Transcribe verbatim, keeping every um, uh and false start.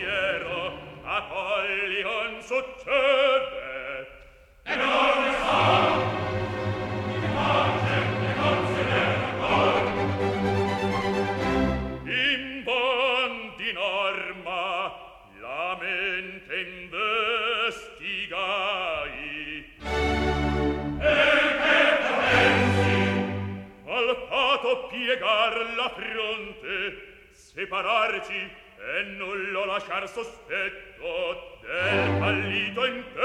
pensiero Apollyon succede e non ne sa di pace ne considera cor in buon di norma la mente investigai e che pensi al fato piegar la fronte separarci e nullo lasciar sospetto del fallito impero